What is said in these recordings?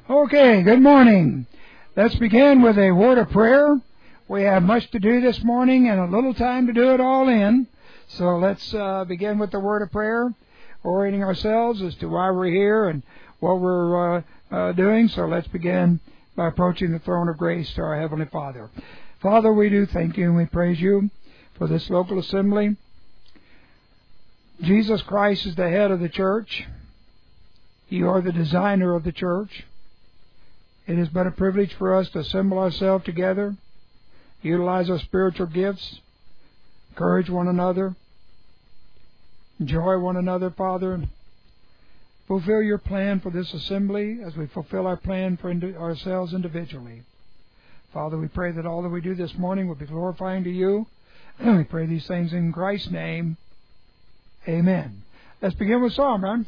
Okay, good morning. Let's begin with a word of prayer. We have much to do this morning and a little time to do it all in. So let's begin with the word of prayer, orienting ourselves as to why we're here and what we're doing. So let's begin by approaching the throne of grace to our Heavenly Father. Father, we do thank you and we praise you for this local assembly. Jesus Christ is the head of the church. You are the designer of the church. It has been a privilege for us to assemble ourselves together, utilize our spiritual gifts, encourage one another, enjoy one another, Father, and fulfill your plan for this assembly as we fulfill our plan for ourselves individually. Father, we pray that all that we do this morning will be glorifying to you, and we pray these things in Christ's name. Amen. Let's begin with Psalm, man.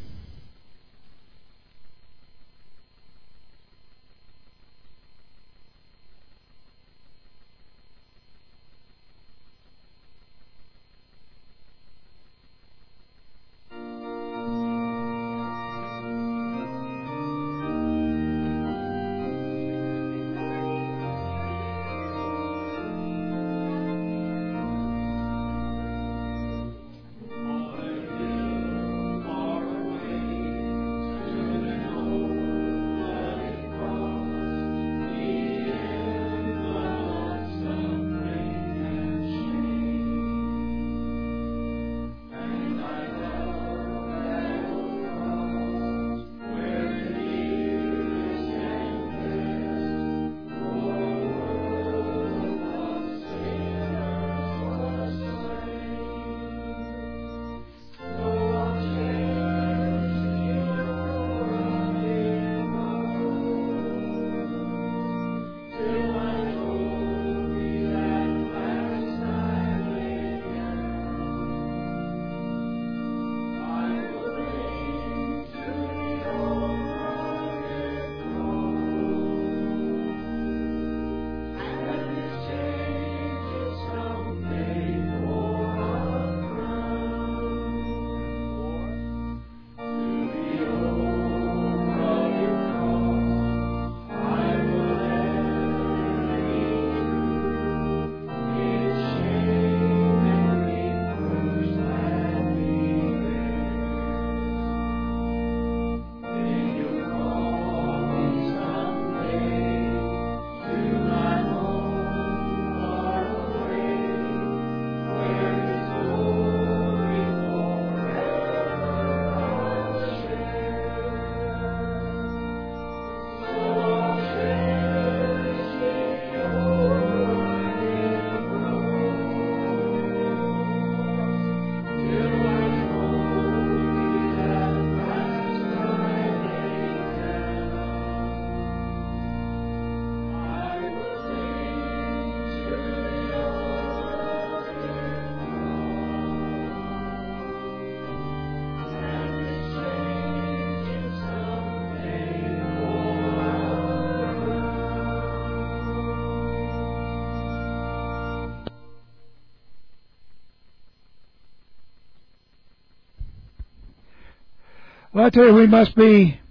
Well, I tell you, we must be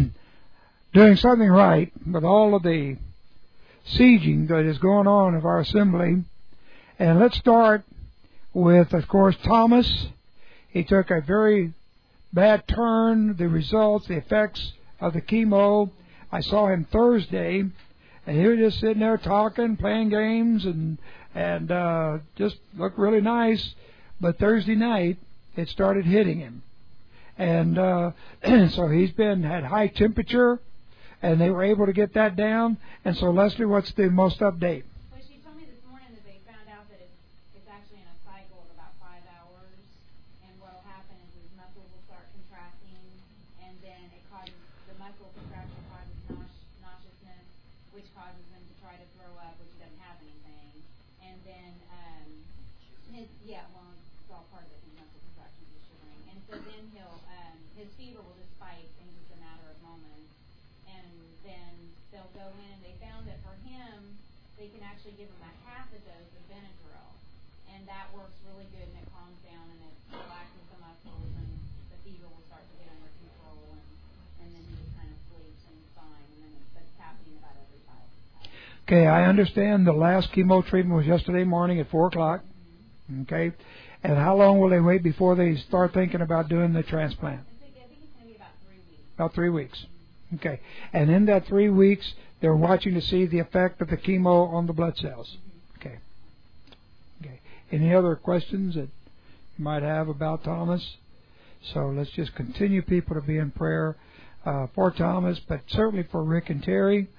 doing something right with all of the sieging that is going on of our assembly. And let's start with, of course, Thomas. He took a very bad turn, the results, the effects of the chemo. I saw him Thursday, and he was just sitting there talking, playing games, and just looked really nice. But Thursday night, it started hitting him. And so he's had high temperature, and they were able to get that down. And so, Leslie, what's the most update? Well, she told me this morning that they found out that it's actually in a cycle of about 5 hours. And what will happen is his muscles will start contracting, and then the muscle contraction causes nauseousness, which causes him to try to throw up, which he doesn't have anything. And then it's all part of it. His muscle contractions are shivering, and so then his fever will just spike in just a matter of moments, and then they'll go in and they found that for him they can actually give him a half a dose of Benadryl, and that works really good, and it calms down and it relaxes the muscles, and the fever will start to get under control, and then he just kind of sleeps and he's fine. And but it's happening about every child. Okay, I understand the last chemo treatment was yesterday morning at 4 o'clock. Okay, and how long will they wait before they start thinking about doing the transplant? I think it's going to be about 3 weeks. About 3 weeks. Okay, and in that 3 weeks, they're watching to see the effect of the chemo on the blood cells. Okay. Okay. Any other questions that you might have about Thomas? So let's just continue, people, to be in prayer for Thomas, but certainly for Rick and Terry.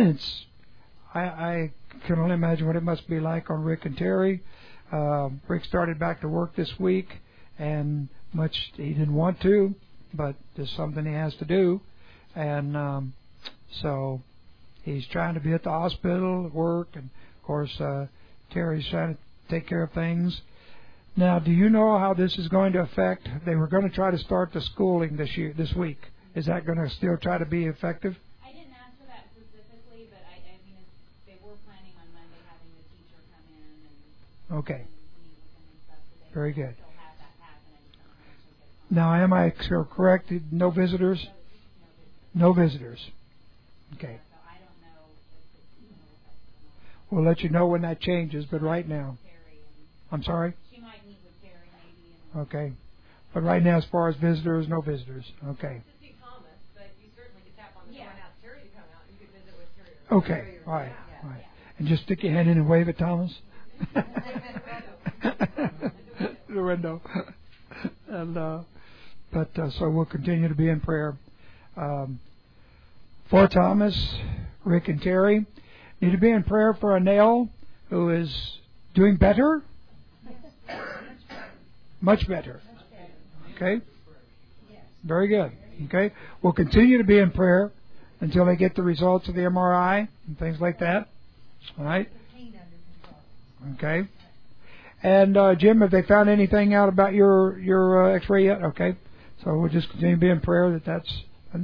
I can only imagine what it must be like on Rick and Terry. Rick started back to work this week, and much he didn't want to, but there's something he has to do, and so he's trying to be at the hospital, at work, and of course Terry's trying to take care of things. Now, do you know how this is going to affect? They were going to try to start the schooling this week. Is that going to still try to be effective? I didn't ask for that specifically, but I mean, they were planning on Monday having the teacher come in and, okay. and meet with them and stuff. So they very good. Still have that happen. I just don't know how much they get Now, am I correct? No visitors? No visitors. Okay. So I don't know if We'll let you know when that changes, but right now. I'm sorry? She might meet with Terry maybe. And okay. But right now, as far as visitors, no visitors. Okay. To see Thomas, but you certainly could tap on the door and ask Terry to come out. You could visit with Terry. Okay. All right. All right. And just stick your hand in and wave at Thomas. The window. And so we'll continue to be in prayer for Thomas, Rick, and Terry. Need to be in prayer for Anel, who is doing better. Much better. Okay? Very good. Okay? We'll continue to be in prayer until they get the results of the MRI and things like that. All right? Okay? And Jim, have they found anything out about your X-ray yet? Okay. So we'll just continue to be in prayer that's.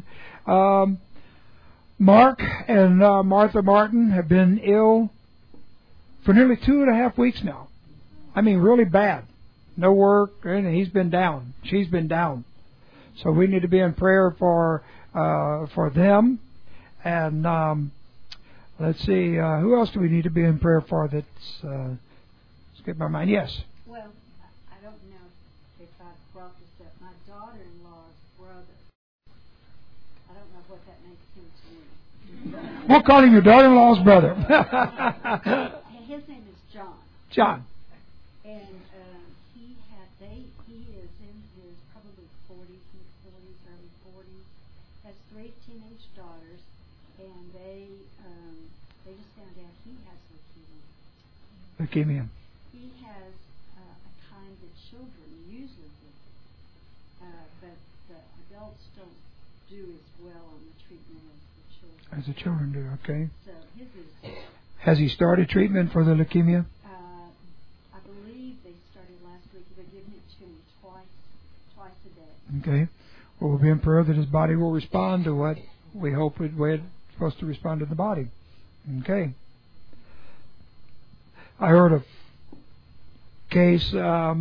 Mark and Martha Martin have been ill for nearly 2.5 weeks now. I mean, really bad. No work, and he's been down. She's been down. So we need to be in prayer for them. And let's see, who else do we need to be in prayer for? That's skip my mind. Yes. Well, I don't know if I've brought this up. My daughter-in-law's brother. I don't know what that makes him to me. We'll call him your daughter-in-law's brother. His name is John. John. And he is in his probably 40s, mid-40s, early 40s. Has 3 teenage daughters, and they just found out he has leukemia. Leukemia. He has a kind that children usually get, but the adults don't do as well on the treatment as the children. As the children do, okay. So his is. Has he started treatment for the leukemia? I believe they started last week. They're giving it to him twice a day. Okay. Well, we'll be in prayer that his body will respond to what we hope it's supposed to respond to the body. Okay. I heard a case. How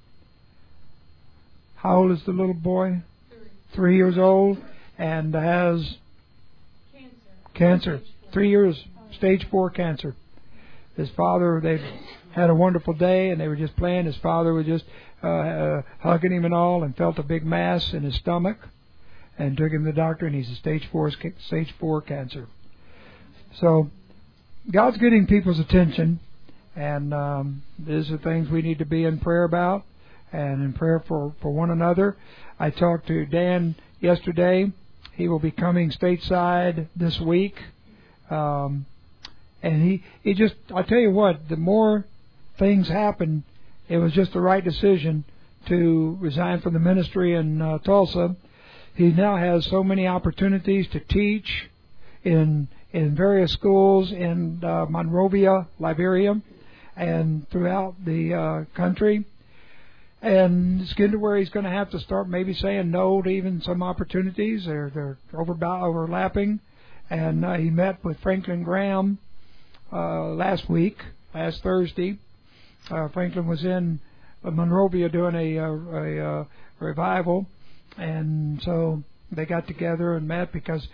old is the little boy? 3 years old, and has cancer. 3 years, stage 4 cancer. His father, they had a wonderful day, and they were just playing. His father was just hugging him and all, and felt a big mass in his stomach, and took him to the doctor, and he's a stage 4 cancer. So God's getting people's attention, and these are things we need to be in prayer about, and in prayer for one another. I talked to Dan yesterday. He will be coming stateside this week. And he just, I'll tell you what, the more things happen, it was just the right decision to resign from the ministry in Tulsa. He now has so many opportunities to teach in various schools in Monrovia, Liberia, and throughout the country. And it's getting to where he's going to have to start maybe saying no to even some opportunities. They're overlapping. And he met with Franklin Graham last Thursday. Franklin was in Monrovia doing a revival, and so they got together and met because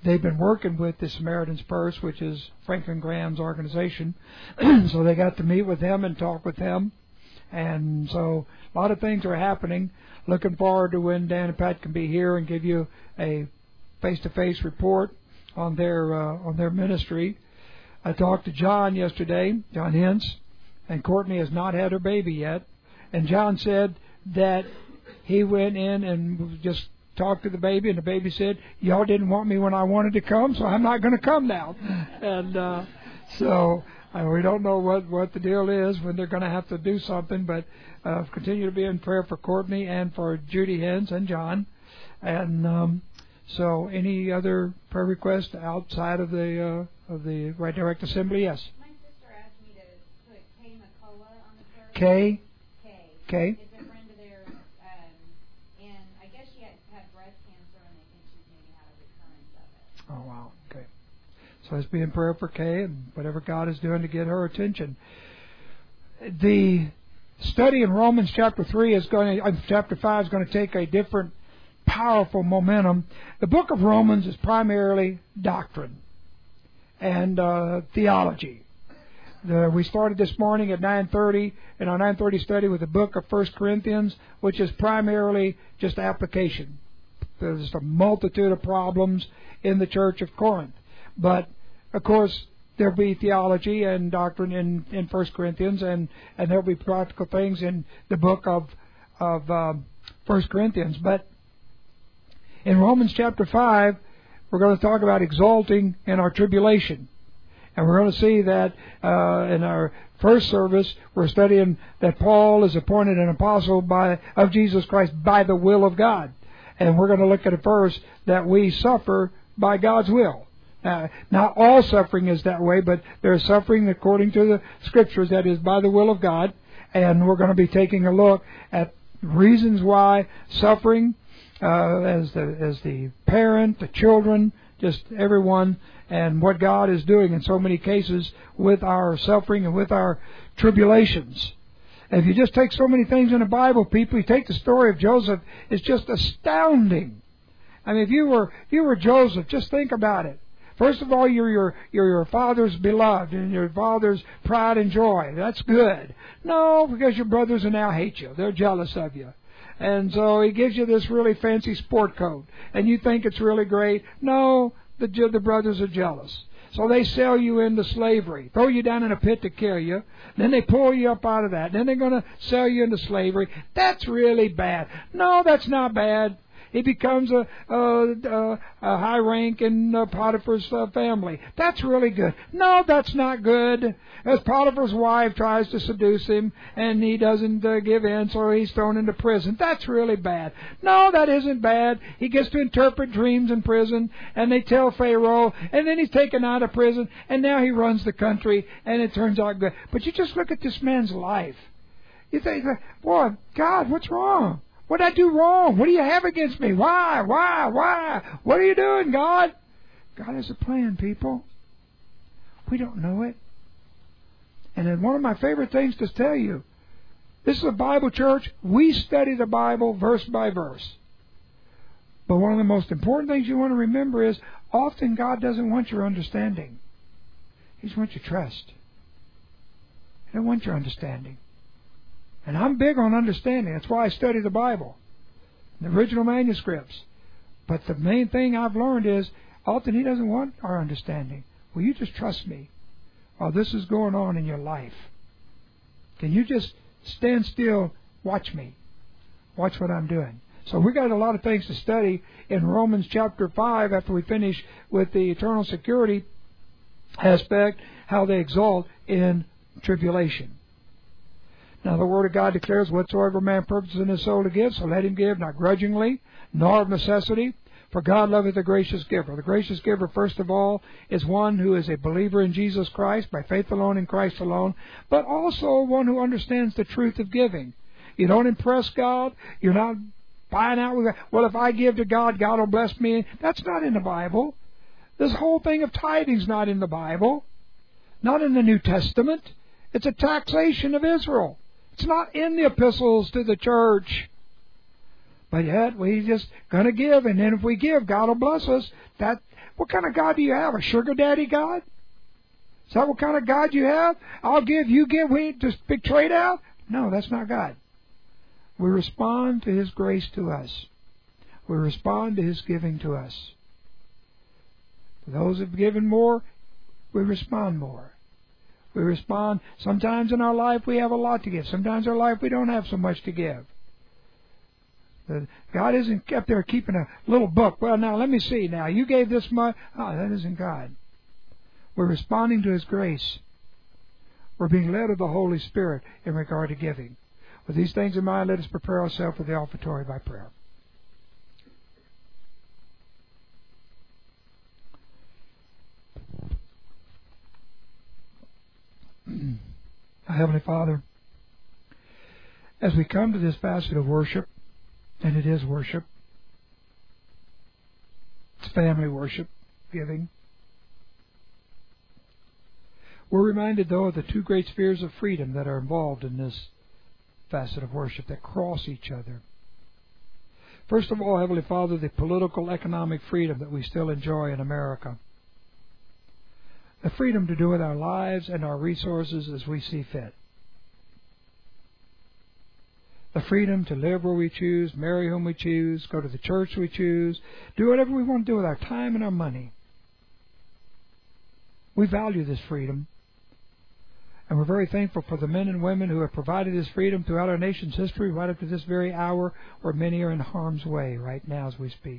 they've been working with the Samaritan's Purse, which is Franklin Graham's organization. So they got to meet with him and talk with him. And so a lot of things are happening. Looking forward to when Dan and Pat can be here and give you a face-to-face report on their ministry. I talked to John yesterday, John Hintz, and Courtney has not had her baby yet. And John said that he went in and just talked to the baby, and the baby said, "Y'all didn't want me when I wanted to come, so I'm not going to come now." And so we don't know what the deal is when they're going to have to do something, but continue to be in prayer for Courtney and for Judy Hintz and John. And so any other prayer requests outside of the Right Direct Assembly? Yes. My sister asked me to put Kay McCullough on the prayer. Kay? Kay. It's a friend of theirs, and I guess she had breast cancer, and they think she's maybe had a recurrence of it. Oh, wow. Okay. So let's be in prayer for Kay and whatever God is doing to get her attention. The study in Romans chapter 5 is going to take a different, powerful momentum. The book of Romans is primarily doctrine and theology. We started this morning at 9:30 in our 9:30 study with the book of 1 Corinthians, which is primarily just application. There's a multitude of problems in the church of Corinth. But, of course, there'll be theology and doctrine in 1 Corinthians, and there'll be practical things in the book of 1 Corinthians. But in Romans chapter 5, we're going to talk about exalting in our tribulation. And we're going to see that in our first service, we're studying that Paul is appointed an apostle of Jesus Christ by the will of God. And we're going to look at a verse that we suffer by God's will. Not all suffering is that way, but there's suffering according to the Scriptures that is by the will of God. And we're going to be taking a look at reasons why suffering, as the parent, the children, just everyone, and what God is doing in so many cases with our suffering and with our tribulations. And if you just take so many things in the Bible, people, you take the story of Joseph, it's just astounding. I mean, if you were Joseph, just think about it. First of all, you're your father's beloved and your father's pride and joy. That's good. No, because your brothers now hate you. They're jealous of you. And so he gives you this really fancy sport coat, and you think it's really great. No, the brothers are jealous. So they sell you into slavery, throw you down in a pit to kill you. Then they pull you up out of that. Then they're going to sell you into slavery. That's really bad. No, that's not bad. He becomes a high rank in Potiphar's family. That's really good. No, that's not good. As Potiphar's wife tries to seduce him, and he doesn't give in, so he's thrown into prison. That's really bad. No, that isn't bad. He gets to interpret dreams in prison, and they tell Pharaoh, and then he's taken out of prison, and now he runs the country, and it turns out good. But you just look at this man's life. You think, boy, God, what's wrong? What did I do wrong? What do you have against me? Why? What are you doing, God? God has a plan, people. We don't know it. And then one of my favorite things to tell you, this is a Bible church. We study the Bible verse by verse. But one of the most important things you want to remember is often God doesn't want your understanding. He just wants your trust. He doesn't want your understanding. And I'm big on understanding. That's why I study the Bible, the original manuscripts. But the main thing I've learned is often He doesn't want our understanding. Will you just trust me while this is going on in your life? Can you just stand still, watch me, watch what I'm doing? So we got a lot of things to study in Romans chapter 5 after we finish with the eternal security aspect, how they exalt in tribulation. Now the Word of God declares, whatsoever man purposes in his soul to give, so let him give, not grudgingly, nor of necessity, for God loveth a gracious giver. The gracious giver, first of all, is one who is a believer in Jesus Christ, by faith alone in Christ alone, but also one who understands the truth of giving. You don't impress God. You're not buying out with God. Well, if I give to God, God will bless me. That's not in the Bible. This whole thing of tithing's not in the Bible, not in the New Testament. It's a taxation of Israel. It's not in the epistles to the church. But yet, we just going to give, and then if we give, God will bless us. That What kind of God do you have? A sugar daddy God? Is that what kind of God you have? I'll give, you give, we just big trade out? No, that's not God. We respond to His grace to us. We respond to His giving to us. To those who have given more, we respond more. We respond. Sometimes in our life we have a lot to give. Sometimes in our life we don't have so much to give. God isn't up there keeping a little book. Well, now let me see. Now you gave this much. Oh, that isn't God. We're responding to His grace. We're being led of the Holy Spirit in regard to giving. With these things in mind, let us prepare ourselves for the offertory by prayer. Our Heavenly Father, as we come to this facet of worship, and it is worship, it's family worship, giving, we're reminded, though, of the two great spheres of freedom that are involved in this facet of worship that cross each other. First of all, Heavenly Father, the political, economic freedom that we still enjoy in America. The freedom to do with our lives and our resources as we see fit. The freedom to live where we choose, marry whom we choose, go to the church we choose, do whatever we want to do with our time and our money. We value this freedom. And we're very thankful for the men and women who have provided this freedom throughout our nation's history, right up to this very hour, where many are in harm's way right now as we speak.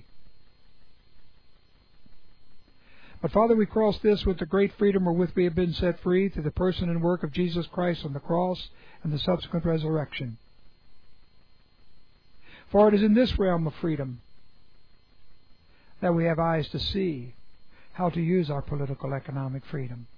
But Father, we cross this with the great freedom wherewith we have been set free through the person and work of Jesus Christ on the cross and the subsequent resurrection. For it is in this realm of freedom that we have eyes to see how to use our political economic freedom.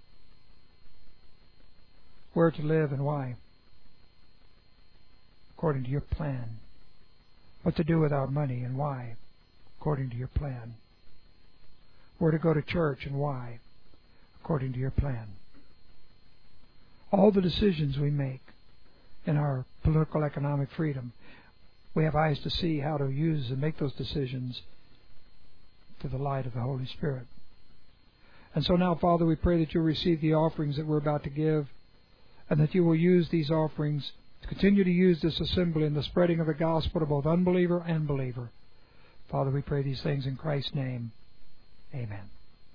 Where to live and why, according to your plan. What to do with our money and why, according to your plan. Where to go to church and why, according to your plan. All the decisions we make in our political economic freedom, we have eyes to see how to use and make those decisions to the light of the Holy Spirit. And so now, Father, we pray that you'll receive the offerings that we're about to give, and that you will use these offerings to continue to use this assembly in the spreading of the gospel to both unbeliever and believer. Father, we pray these things in Christ's name. Amen.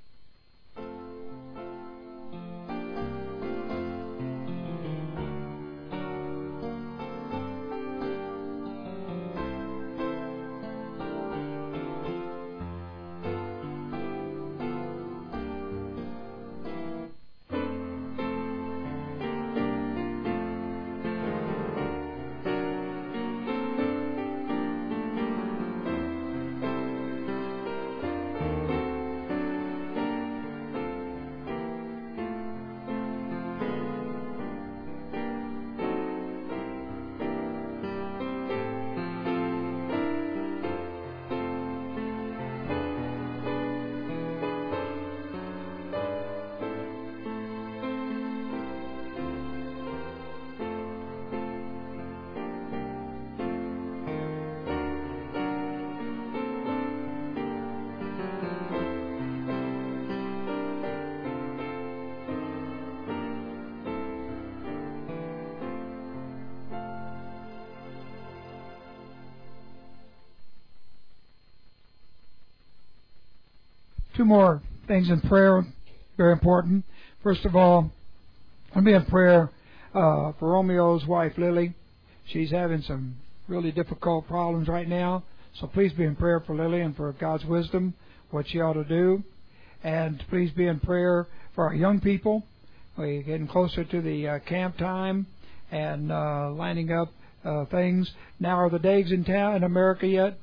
Two more things in prayer, very important. First of all, I'll be in prayer for Romeo's wife, Lily. She's having some really difficult problems right now, so please be in prayer for Lily and for God's wisdom, what she ought to do. And please be in prayer for our young people. We're getting closer to the camp time and lining up things. Now, are the Dags in town in America yet?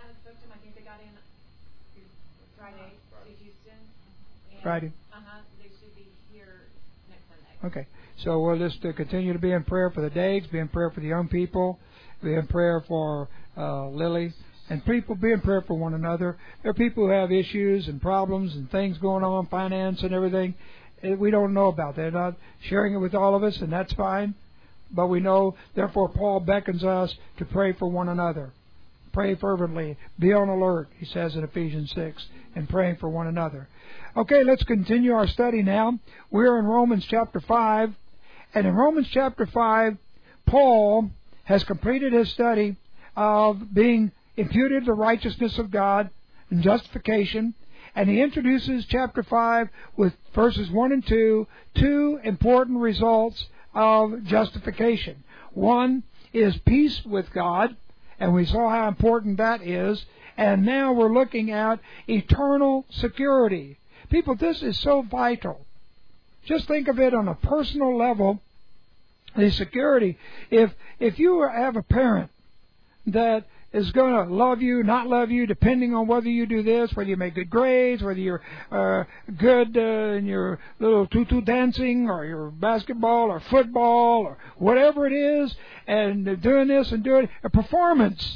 Friday. They should be here next Sunday. Okay. So we'll just continue to be in prayer for the Dags, be in prayer for the young people, be in prayer for Lily, and people be in prayer for one another. There are people who have issues and problems and things going on, finance and everything. We don't know about. They're not sharing it with all of us, and that's fine. But we know, therefore, Paul beckons us to pray for one another. Pray fervently. Be on alert, he says in Ephesians 6, and praying for one another. Okay, let's continue our study now. We're in Romans chapter 5. And in Romans chapter 5, Paul has completed his study of being imputed the righteousness of God and justification. And he introduces chapter 5 with verses 1 and 2, two important results of justification. One is peace with God, and we saw how important that is. And now we're looking at eternal security. People, this is so vital. Just think of it on a personal level, the security. If you have a parent that is going to love you, not love you, depending on whether you do this, whether you make good grades, whether you're good in your little tutu dancing or your basketball or football or whatever it is, and doing this and doing a performance.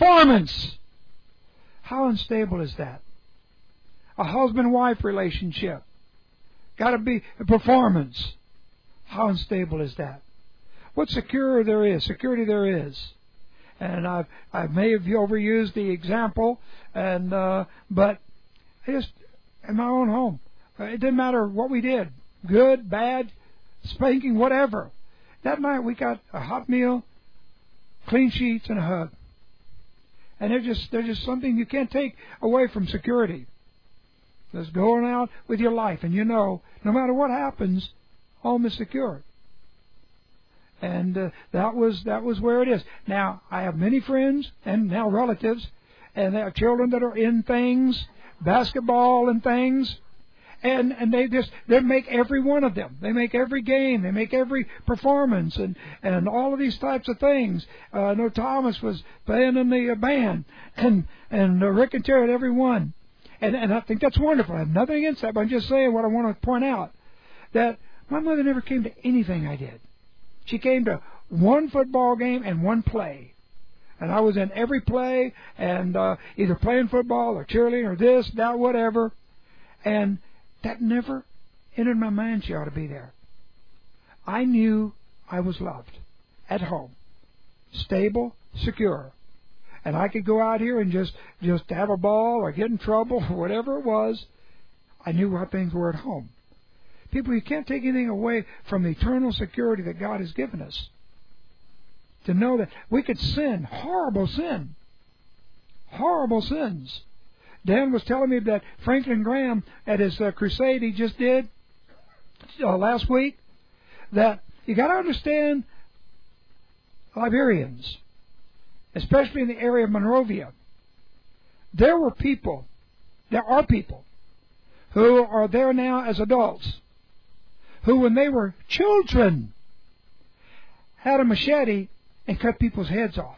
How unstable is that? A husband-wife relationship. Got to be a performance. How unstable is that? What security there is. And I may have overused the example, but just in my own home, it didn't matter what we did, good, bad, spanking, whatever. That night we got a hot meal, clean sheets, and a hug. And they're just something you can't take away from security. Just going out with your life, and you know, no matter what happens, home is secure. And that was where it is. Now, I have many friends and now relatives, and they have children that are in things, basketball and things, and they make every one of them. They make every game. They make every performance, and all of these types of things. I know Thomas was playing in the band, and Rick and Terry had every one. And I think that's wonderful. I have nothing against that, but I'm just saying what I want to point out, that my mother never came to anything I did. She came to one football game and one play. And I was in every play, and either playing football or cheerleading or this, that, whatever. And that never entered my mind she ought to be there. I knew I was loved at home, stable, secure. And I could go out here and just have a ball or get in trouble or whatever it was. I knew how things were at home. People, you can't take anything away from the eternal security that God has given us. To know that we could sin, horrible sins. Dan was telling me that Franklin Graham, at his crusade he just did last week, that you got to understand Liberians, especially in the area of Monrovia. There are people who are there now as adults, who, when they were children, had a machete and cut people's heads off.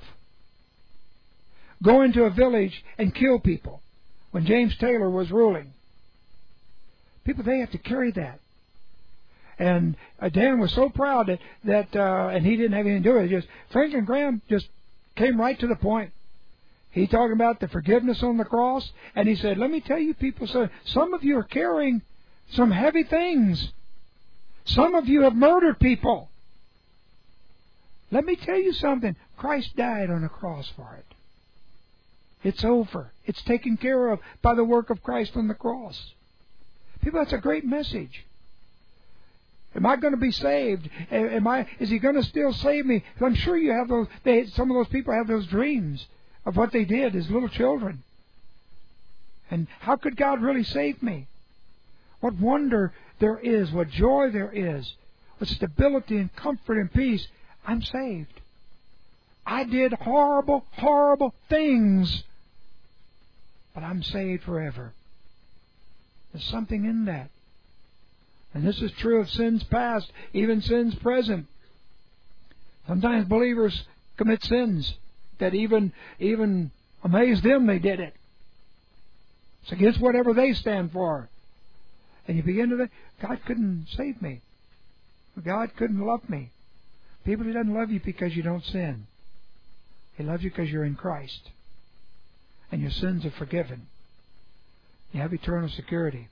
Go into a village and kill people when James Taylor was ruling. People, they have to carry that. And Dan was so proud that and he didn't have anything to do with it. Franklin Graham just came right to the point. He talking about the forgiveness on the cross, and he said, let me tell you people, so some of you are carrying some heavy things. Some of you have murdered people. Let me tell you something. Christ died on the cross for it. It's over. It's taken care of by the work of Christ on the cross. People, that's a great message. Am I going to be saved? Is He going to still save me? I'm sure you have those. Some of those people have those dreams of what they did as little children. And how could God really save me? What wonder there is, what joy there is, what stability and comfort and peace. I'm saved. I did horrible, horrible things, but I'm saved forever. There's something in that. And this is true of sins past, even sins present. Sometimes believers commit sins that even amaze them they did it. It's against whatever they stand for. And you begin to think, God couldn't save me. God couldn't love me. People, He doesn't love you because you don't sin. He loves you because you're in Christ. And your sins are forgiven. You have eternal security.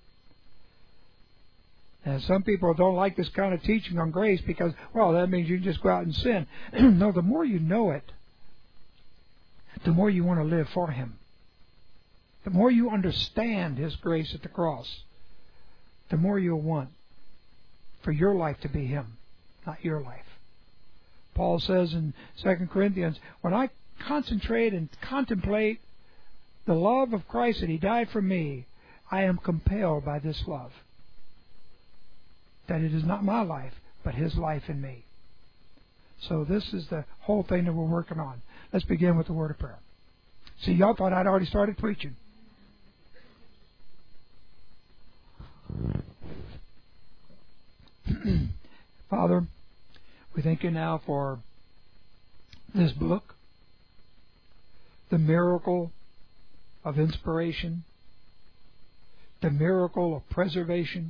And some people don't like this kind of teaching on grace because, well, that means you can just go out and sin. No, the more you know it, the more you want to live for Him. The more you understand His grace at the cross, the more you'll want for your life to be Him, not your life. Paul says in 2 Corinthians, when I concentrate and contemplate the love of Christ that He died for me, I am compelled by this love. That it is not my life, but His life in me. So this is the whole thing that we're working on. Let's begin with the word of prayer. See, y'all thought I'd already started preaching. Father, we thank You now for this book, the miracle of inspiration, the miracle of preservation,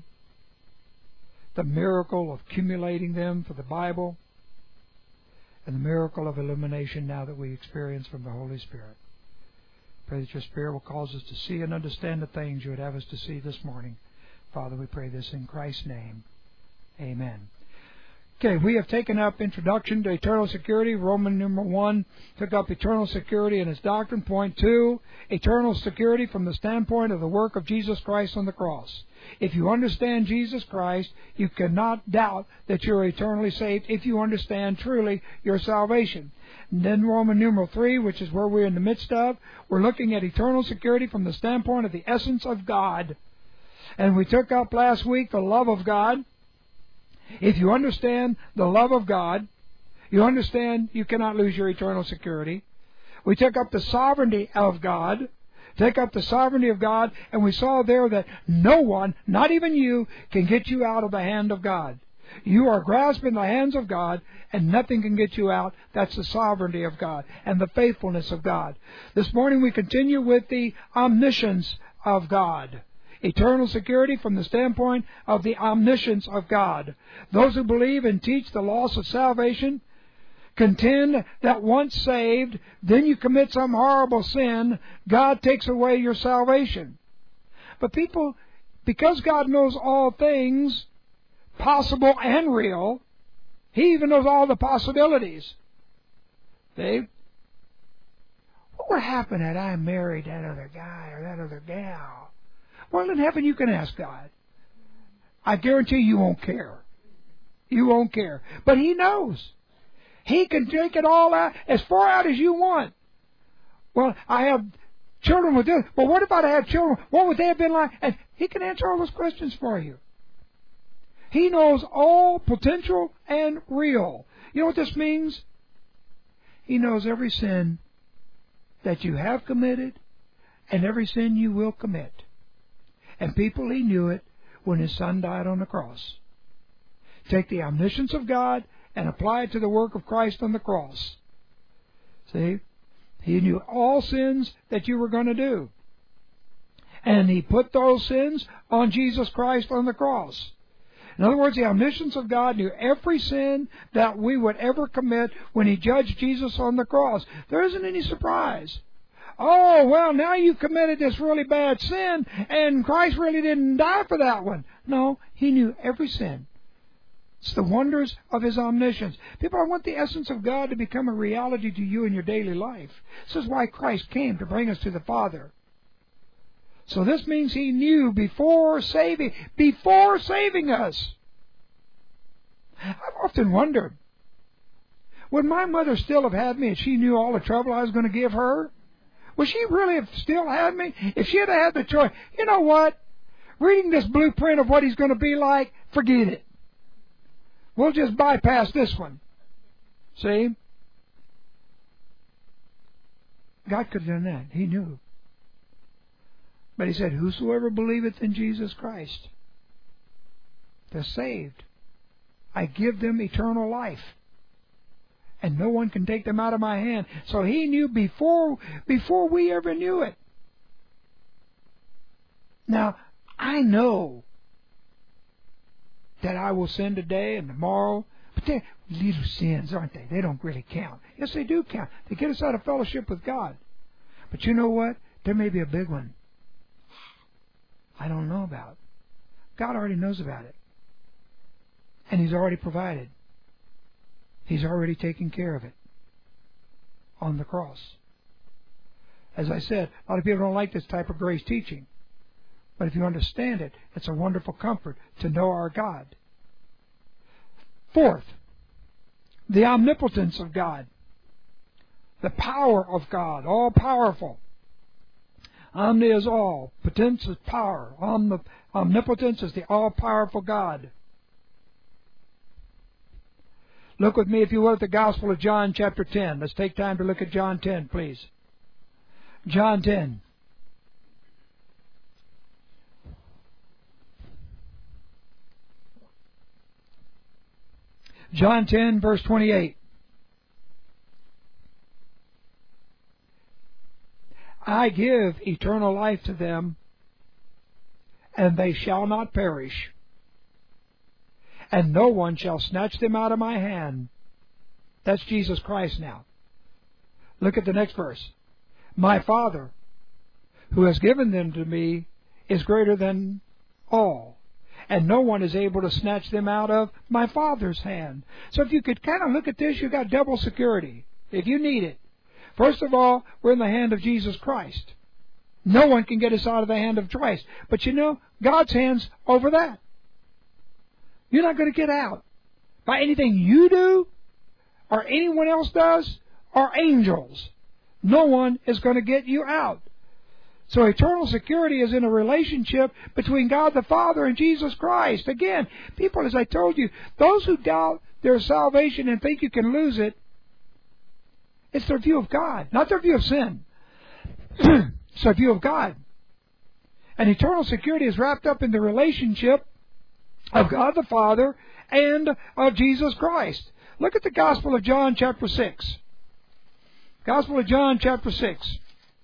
the miracle of accumulating them for the Bible, and the miracle of illumination now that we experience from the Holy Spirit. Pray that Your Spirit will cause us to see and understand the things You would have us to see this morning. Father, we pray this in Christ's name. Amen. Okay, we have taken up Introduction to Eternal Security. Roman numeral 1 took up eternal security and its doctrine. Point 2, eternal security from the standpoint of the work of Jesus Christ on the cross. If you understand Jesus Christ, you cannot doubt that you're eternally saved if you understand truly your salvation. And then Roman numeral 3, which is where we're in the midst of, we're looking at eternal security from the standpoint of the essence of God. And we took up last week the love of God. If you understand the love of God, you understand you cannot lose your eternal security. We took up the sovereignty of God. Take up the sovereignty of God, and we saw there that no one, not even you, can get you out of the hand of God. You are grasping the hands of God, and nothing can get you out. That's the sovereignty of God and the faithfulness of God. This morning we continue with the omniscience of God. Eternal security from the standpoint of the omniscience of God. Those who believe and teach the loss of salvation contend that once saved, then you commit some horrible sin, God takes away your salvation. But people, because God knows all things, possible and real, He even knows all the possibilities. What would happen if I married that other guy or that other gal? Well, in heaven you can ask God. I guarantee you won't care. You won't care. But He knows. He can take it all out, as far out as you want. Well, I have children with this. Well, what if I had children? What would they have been like? And He can answer all those questions for you. He knows all potential and real. You know what this means? He knows every sin that you have committed and every sin you will commit. And people, He knew it when His Son died on the cross. Take the omniscience of God and apply it to the work of Christ on the cross. See? He knew all sins that you were going to do. And He put those sins on Jesus Christ on the cross. In other words, the omniscience of God knew every sin that we would ever commit when He judged Jesus on the cross. There isn't any surprise. Oh, well, now you've committed this really bad sin, and Christ really didn't die for that one. No, He knew every sin. It's the wonders of His omniscience. People, I want the essence of God to become a reality to you in your daily life. This is why Christ came, to bring us to the Father. So this means He knew before saving us. I've often wondered, would my mother still have had me if she knew all the trouble I was going to give her? Would she really have still had me? If she had had the choice, you know what? Reading this blueprint of what He's going to be like, forget it. We'll just bypass this one. See? God could have done that. He knew. But He said, whosoever believeth in Jesus Christ, they're saved. I give them eternal life. And no one can take them out of my hand. So He knew before we ever knew it. Now, I know that I will sin today and tomorrow. But they're little sins, aren't they? They don't really count. Yes, they do count. They get us out of fellowship with God. But you know what? There may be a big one I don't know about. God already knows about it. And He's already provided. He's already taken care of it on the cross. As I said, a lot of people don't like this type of grace teaching. But if you understand it, it's a wonderful comfort to know our God. Fourth, the omnipotence of God. The power of God, all-powerful. Omni is all. Potence is power. Omnipotence is the all-powerful God. Look with me, if you will, at the Gospel of John, chapter 10. Let's take time to look at John 10, please. John 10. John 10, verse 28. I give eternal life to them, and they shall not perish, and no one shall snatch them out of my hand. That's Jesus Christ now. Look at the next verse. My Father, who has given them to me, is greater than all, and no one is able to snatch them out of my Father's hand. So if you could kind of look at this, you've got double security, if you need it. First of all, we're in the hand of Jesus Christ. No one can get us out of the hand of Christ. But you know, God's hand's over that. You're not going to get out by anything you do, or anyone else does, or angels. No one is going to get you out. So eternal security is in a relationship between God the Father and Jesus Christ. Again, people, as I told you, those who doubt their salvation and think you can lose it, it's their view of God, not their view of sin. It's their view of God. And eternal security is wrapped up in the relationship of God the Father and of Jesus Christ. Look at the Gospel of John chapter 6. Gospel of John chapter 6.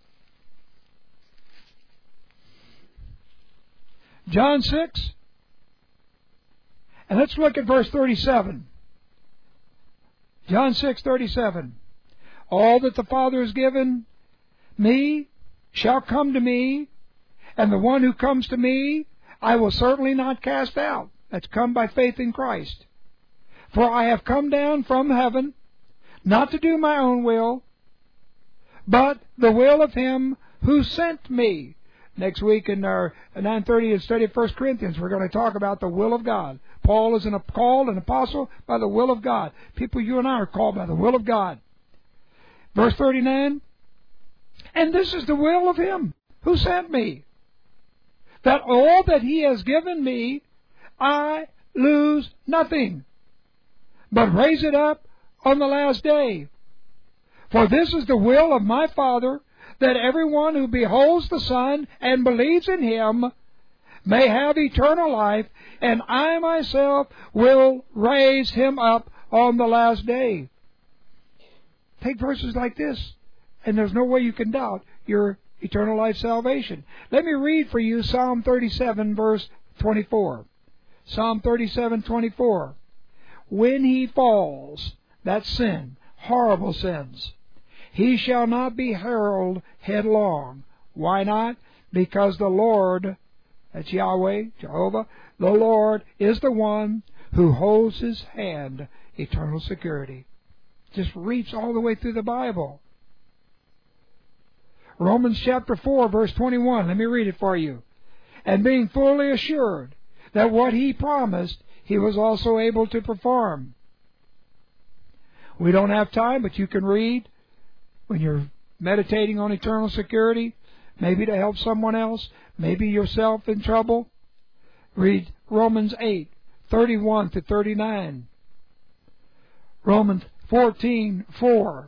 John 6. And let's look at verse 37. John 6:37. All that the Father has given me shall come to me, and the one who comes to me I will certainly not cast out. That's come by faith in Christ. For I have come down from heaven, not to do my own will, but the will of Him who sent me. Next week in our 9:30 and study of 1 Corinthians, we're going to talk about the will of God. Paul is called an apostle by the will of God. People, you and I are called by the will of God. Verse 39, and this is the will of Him who sent me, that all that He has given me, I lose nothing, but raise it up on the last day. For this is the will of my Father, that everyone who beholds the Son and believes in Him may have eternal life, and I myself will raise him up on the last day. Take verses like this, and there's no way you can doubt your eternal life salvation. Let me read for you Psalm 37, verse 24. Psalm 37:24. When he falls, that's sin, horrible sins, he shall not be hurled headlong. Why not? Because the Lord, that's Yahweh, Jehovah, the Lord is the one who holds His hand, eternal security. Just reaps all the way through the Bible. Romans chapter 4, verse 21. Let me read it for you. And being fully assured that what He promised, He was also able to perform. We don't have time, but you can read when you're meditating on eternal security, maybe to help someone else, maybe yourself in trouble. Read Romans 8:31 to 39. Romans 14:4.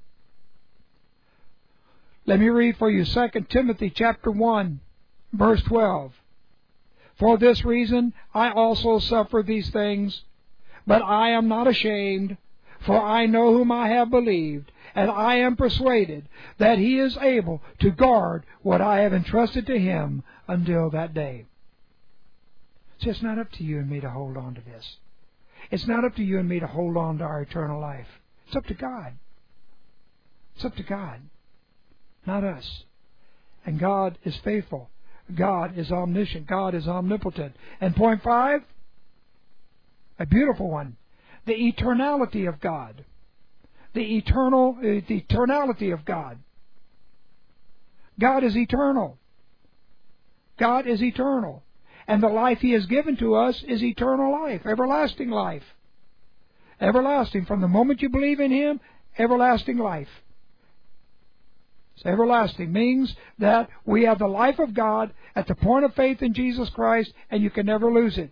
Let me read for you 2 Timothy chapter 1, verse 12. For this reason I also suffer these things, but I am not ashamed, for I know whom I have believed, and I am persuaded that He is able to guard what I have entrusted to Him until that day. So it's not up to you and me to hold on to this. It's not up to you and me to hold on to our eternal life. It's up to God. It's up to God, not us. And God is faithful. God is omniscient. God is omnipotent. And point 5, a beautiful one, the eternality of God. The eternality of God. God is eternal. God is eternal. And the life He has given to us is eternal life, everlasting life. Everlasting. From the moment you believe in Him, everlasting life. It's everlasting means that we have the life of God at the point of faith in Jesus Christ, and you can never lose it.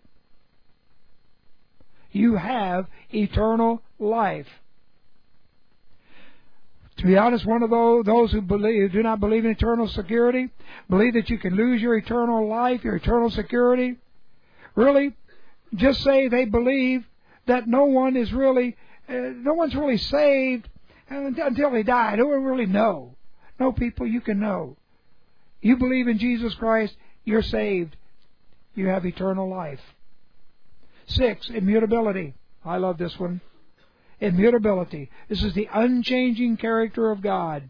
You have eternal life. To be honest, one of those who do not believe in eternal security, believe that you can lose your eternal life, your eternal security, really just say they believe that no one's really saved until they die. No one really know. No, people, you can know. You believe in Jesus Christ, you're saved. You have eternal life. 6, immutability. I love this one. Immutability. This is the unchanging character of God.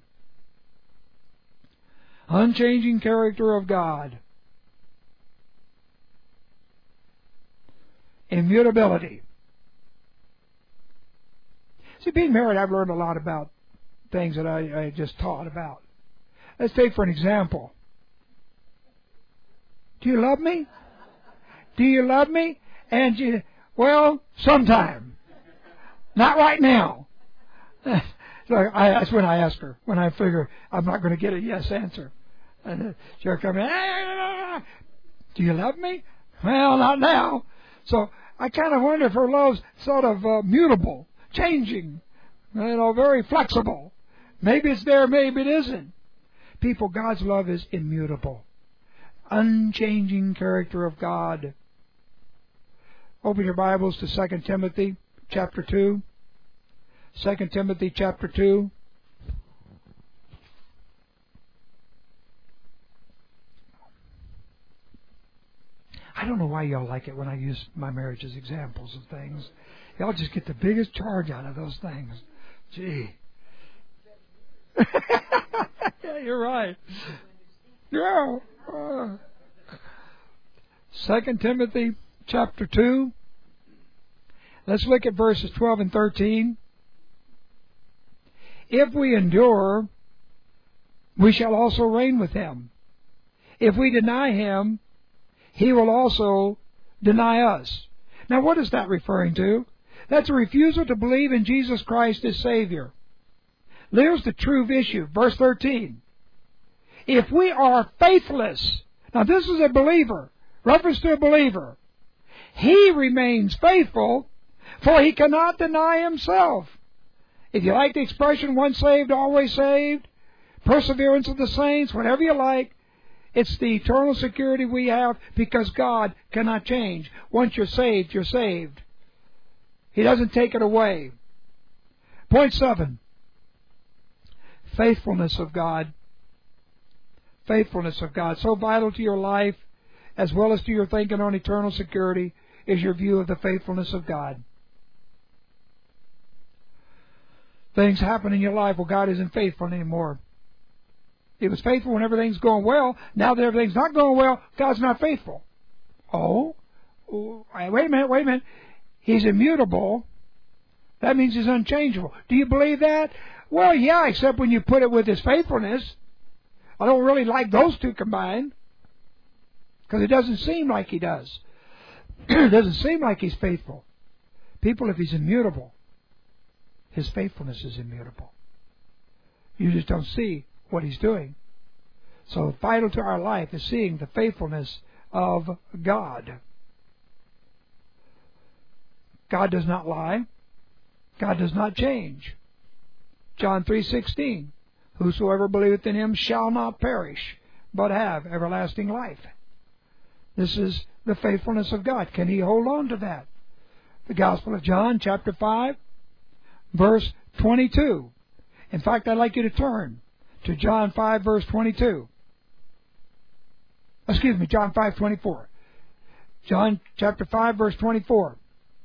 Unchanging character of God. Immutability. See, being married, I've learned a lot about things that I just taught about. Let's take for an example. Do you love me? Do you love me? And well, sometime. Not right now. So that's when I ask her, when I figure I'm not going to get a yes answer. And she'll come in, do you love me? Well, not now. So I kind of wonder if her love's sort of mutable, changing, very flexible. Maybe it's there, maybe it isn't. People, God's love is immutable. Unchanging character of God. Open your Bibles to 2 Timothy chapter 2. 2 Timothy chapter 2. I don't know why y'all like it when I use my marriage as examples of things. Y'all just get the biggest charge out of those things. Gee. Yeah, you're right. Yeah. 2 Timothy chapter 2. Let's look at verses 12 and 13. If we endure, we shall also reign with Him. If we deny Him, He will also deny us. Now, what is that referring to? That's a refusal to believe in Jesus Christ as Savior. There's the true issue. Verse 13. If we are faithless, now this is a believer, reference to a believer. He remains faithful, for He cannot deny Himself. If you like the expression, once saved, always saved, perseverance of the saints, whatever you like, it's the eternal security we have because God cannot change. Once you're saved, you're saved. He doesn't take it away. Point 7. Faithfulness of God. Faithfulness of God. So vital to your life, as well as to your thinking on eternal security, is your view of the faithfulness of God. Things happen in your life where God isn't faithful anymore. He was faithful when everything's going well. Now that everything's not going well, God's not faithful. Oh, wait a minute. He's immutable. That means He's unchangeable. Do you believe that? Well, yeah, except when you put it with His faithfulness. I don't really like those two combined, because it doesn't seem like He does. It doesn't seem like He's faithful. People, if He's immutable, His faithfulness is immutable. You just don't see what He's doing. So vital to our life is seeing the faithfulness of God. God does not lie. God does not change. John 3:16. Whosoever believeth in Him shall not perish, but have everlasting life. This is the faithfulness of God. Can He hold on to that? The Gospel of John, chapter 5, verse 22. In fact, I'd like you to turn to John 5, verse 22. Excuse me, John 5:24. John chapter 5, verse 24.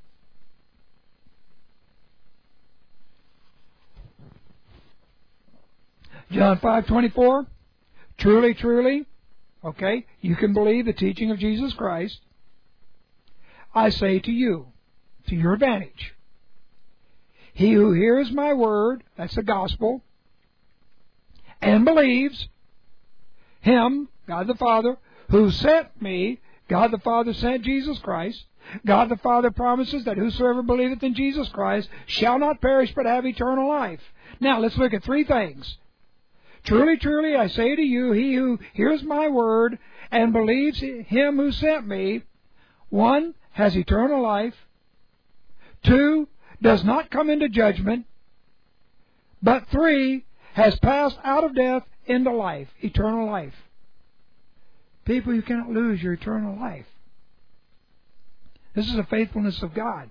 John 5:24. Truly, truly, okay, you can believe the teaching of Jesus Christ. I say to you, to your advantage, he who hears my word, that's the gospel, and believes, Him, God the Father, who sent me. God the Father sent Jesus Christ. God the Father promises that whosoever believeth in Jesus Christ shall not perish but have eternal life. Now, let's look at three things. Truly, truly, I say to you, he who hears my word and believes him who sent me, 1, has eternal life. 2, does not come into judgment. But 3, has passed out of death into life, eternal life. People, you cannot lose your eternal life. This is the faithfulness of God.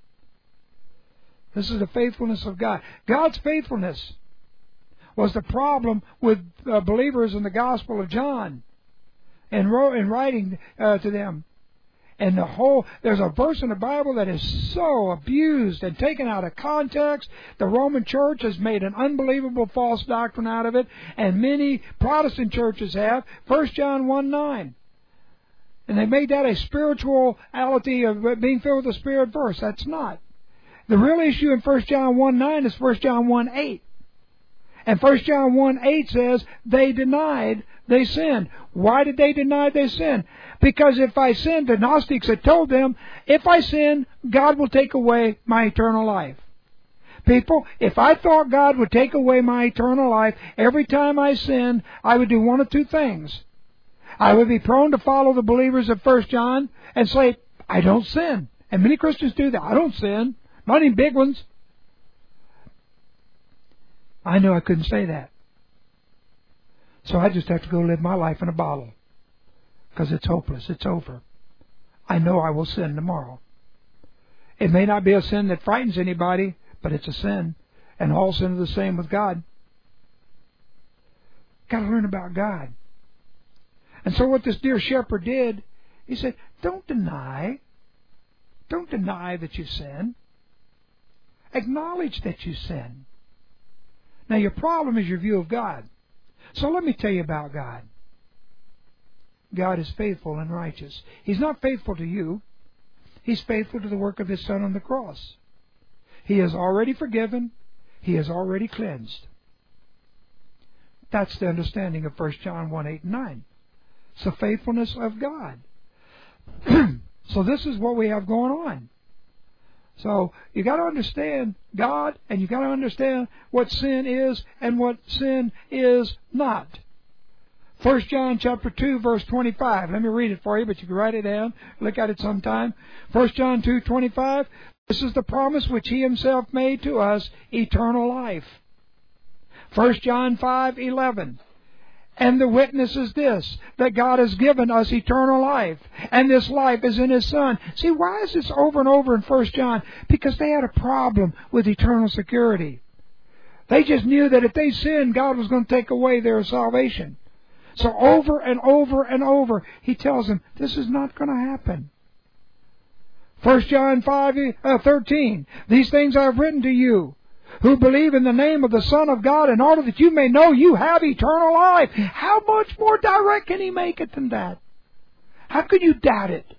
This is the faithfulness of God. God's faithfulness was the problem with believers in the Gospel of John and writing to them. And there's a verse in the Bible that is so abused and taken out of context. The Roman Church has made an unbelievable false doctrine out of it, and many Protestant churches have. 1 John 1:9. And they made that a spirituality of being filled with the Spirit verse. That's not. The real issue in 1 John 1:9 is 1 John 1:8. And 1 John 1:8 says, they denied they sinned. Why did they deny they sinned? Because if I sinned, the Gnostics had told them, if I sin, God will take away my eternal life. People, if I thought God would take away my eternal life, every time I sinned, I would do one of two things. I would be prone to follow the believers of 1 John and say, I don't sin. And many Christians do that. I don't sin. Not even big ones. I knew I couldn't say that. So I just have to go live my life in a bottle. Because it's hopeless. It's over. I know I will sin tomorrow. It may not be a sin that frightens anybody, but it's a sin. And all sin is the same with God. Got to learn about God. And so what this dear shepherd did, he said, don't deny that you sin. Acknowledge that you sin. Now your problem is your view of God. So let me tell you about God. God is faithful and righteous. He's not faithful to you. He's faithful to the work of His Son on the cross. He has already forgiven. He has already cleansed. That's the understanding of 1 John 1:8 and 9. It's the faithfulness of God. So this is what we have going on. So you got to understand God, and you got to understand what sin is and what sin is not. 1 John chapter 2, verse 25. Let me read it for you, but you can write it down. Look at it sometime. 1 John 2:25. This is the promise which He Himself made to us, eternal life. 1 John 5:11. And the witness is this, that God has given us eternal life, and this life is in His Son. See, why is this over and over in 1 John? Because they had a problem with eternal security. They just knew that if they sinned, God was going to take away their salvation. So over and over and over, He tells them, this is not going to happen. 1 John 5:13. These things I have written to you, who believe in the name of the Son of God, in order that you may know you have eternal life. How much more direct can He make it than that? How can you doubt it?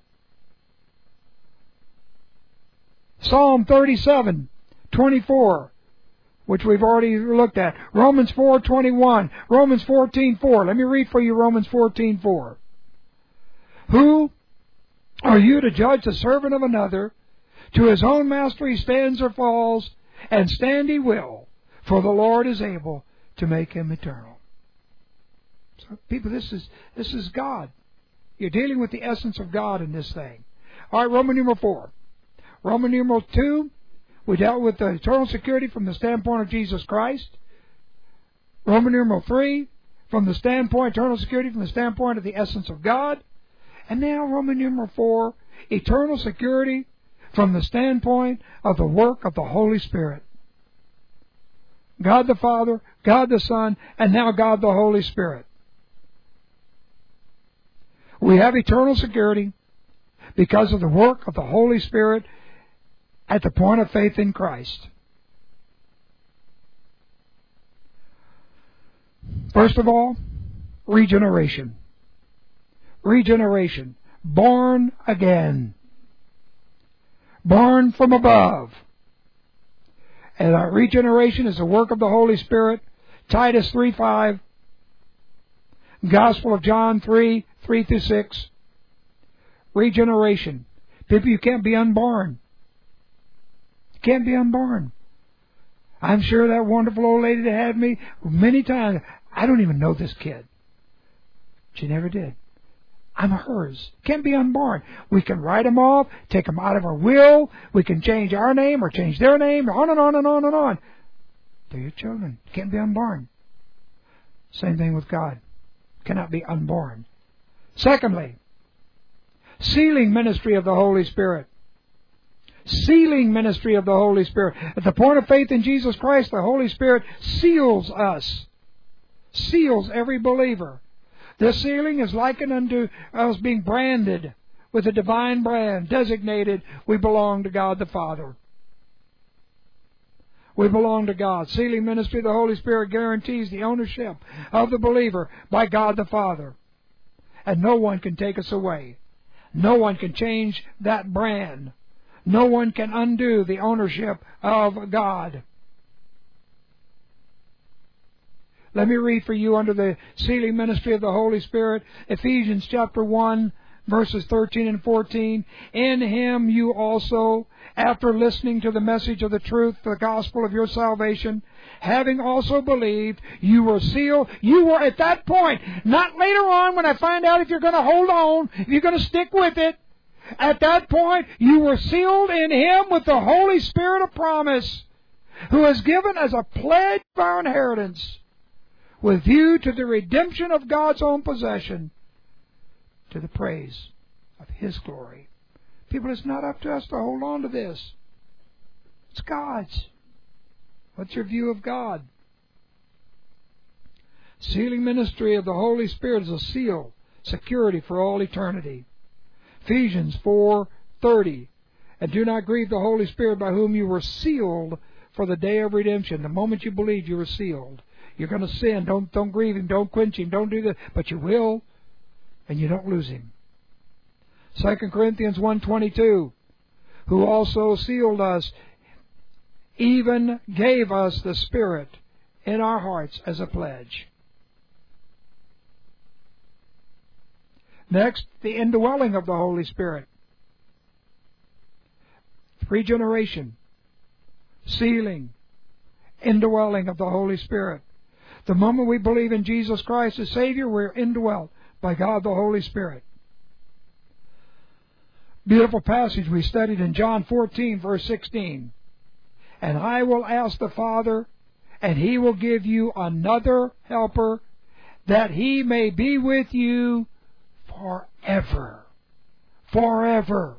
Psalm 37:24, which we've already looked at. Romans 4:21. Romans 14:4. Let me read for you Romans 14:4. Who are you to judge the servant of another? To his own master he stands or falls, and stand he will, for the Lord is able to make him eternal. So, people, this is God. You're dealing with the essence of God in this thing. All right, Roman numeral 4. Roman numeral 2, we dealt with the eternal security from the standpoint of Jesus Christ. Roman numeral 3, from the standpoint, eternal security from the standpoint of the essence of God. And now Roman numeral 4, eternal security from the standpoint of the work of the Holy Spirit. God the Father, God the Son, and now God the Holy Spirit. We have eternal security because of the work of the Holy Spirit at the point of faith in Christ. First of all, regeneration. Regeneration. Born again. Born from above. And our regeneration is the work of the Holy Spirit. Titus 3:5. Gospel of John 3:3-6. Regeneration. People, you can't be unborn. You can't be unborn. I'm sure that wonderful old lady that had me many times, I don't even know this kid. She never did. I'm hers. Can't be unborn. We can write them off, take them out of our will. We can change our name or change their name, on and on and on and on. They're your children. Can't be unborn. Same thing with God. Cannot be unborn. Secondly, sealing ministry of the Holy Spirit. Sealing ministry of the Holy Spirit. At the point of faith in Jesus Christ, the Holy Spirit seals us. Seals every believer. This sealing is likened unto us being branded with a divine brand, designated we belong to God the Father. We belong to God. Sealing ministry of the Holy Spirit guarantees the ownership of the believer by God the Father. And no one can take us away. No one can change that brand. No one can undo the ownership of God. Let me read for you under the sealing ministry of the Holy Spirit, Ephesians chapter 1, verses 13 and 14. In Him you also, after listening to the message of the truth, the gospel of your salvation, having also believed, you were sealed. You were at that point, not later on when I find out if you're going to hold on, if you're going to stick with it. At that point, you were sealed in Him with the Holy Spirit of promise, who is given as a pledge of our inheritance, with view to the redemption of God's own possession, to the praise of His glory. People, it's not up to us to hold on to this. It's God's. What's your view of God? Sealing ministry of the Holy Spirit is a seal, security for all eternity. Ephesians 4:30. And do not grieve the Holy Spirit, by whom you were sealed for the day of redemption. The moment you believe, you were sealed. You're going to sin. Don't grieve Him. Don't quench Him. Don't do that. But you will, and you don't lose Him. 2 Corinthians 1:22. Who also sealed us, even gave us the Spirit in our hearts as a pledge. Next, the indwelling of the Holy Spirit. Regeneration, sealing, indwelling of the Holy Spirit. The moment we believe in Jesus Christ as Savior, we're indwelt by God the Holy Spirit. Beautiful passage we studied in John 14, verse 16. And I will ask the Father, and He will give you another helper, that He may be with you forever. Forever.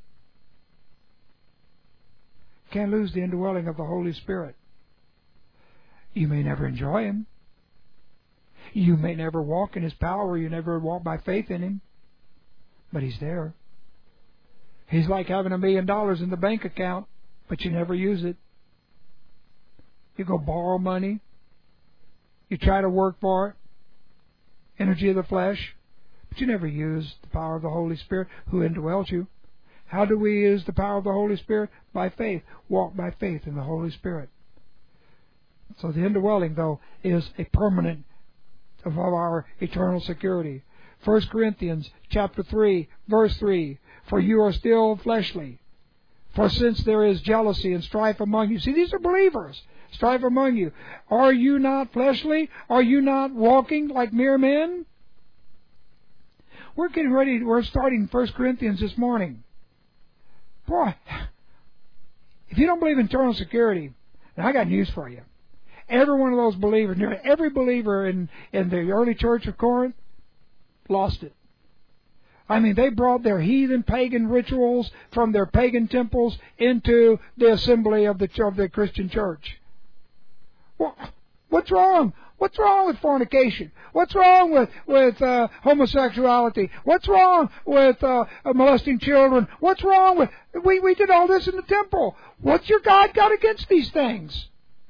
Can't lose the indwelling of the Holy Spirit. You may never enjoy Him. You may never walk in His power. You never walk by faith in Him. But He's there. He's like having $1 million in the bank account, but you never use it. You go borrow money. You try to work for it. Energy of the flesh. But you never use the power of the Holy Spirit who indwells you. How do we use the power of the Holy Spirit? By faith. Walk by faith in the Holy Spirit. So the indwelling, though, is a permanent of our eternal security. 1 Corinthians chapter 3, verse 3. For you are still fleshly. For since there is jealousy and strife among you. See, these are believers. Strife among you. Are you not fleshly? Are you not walking like mere men? We're getting ready. We're starting 1 Corinthians this morning. Boy, if you don't believe in eternal security, then I got news for you. Every one of those believers, nearly every believer in the early church of Corinth, lost it. I mean, they brought their heathen pagan rituals from their pagan temples into the assembly of the Christian church. Well, what's wrong? What's wrong with fornication? What's wrong with homosexuality? What's wrong with molesting children? What's wrong with... We did all this in the temple. What's your God got against these things?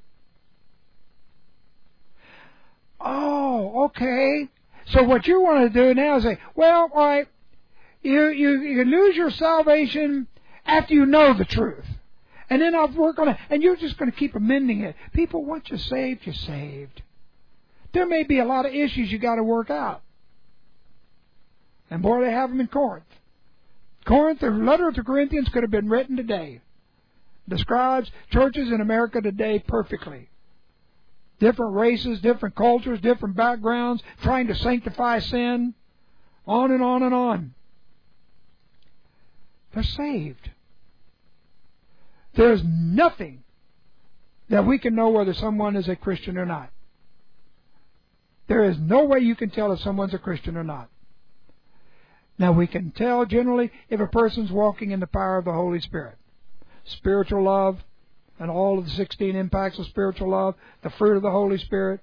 Oh, okay. So what you want to do now is say, well, all right, you can lose your salvation after you know the truth. And then I'll work on it. And you're just going to keep amending it. People, once you're saved, you're saved. There may be a lot of issues you got to work out. And boy, they have them in Corinth. Corinth, the letter to Corinthians could have been written today. Describes churches in America today perfectly. Different races, different cultures, different backgrounds, trying to sanctify sin. On and on and on. They're saved. There's nothing that we can know whether someone is a Christian or not. There is no way you can tell if someone's a Christian or not. Now, we can tell generally if a person's walking in the power of the Holy Spirit. Spiritual love and all of the 16 impacts of spiritual love, the fruit of the Holy Spirit.